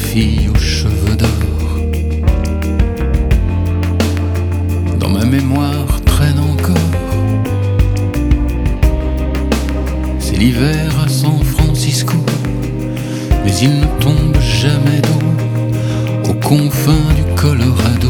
fille aux cheveux d'or. Dans ma mémoire traîne encore. C'est l'hiver à San Francisco, mais il ne tombe jamais d'eau aux confins du Colorado.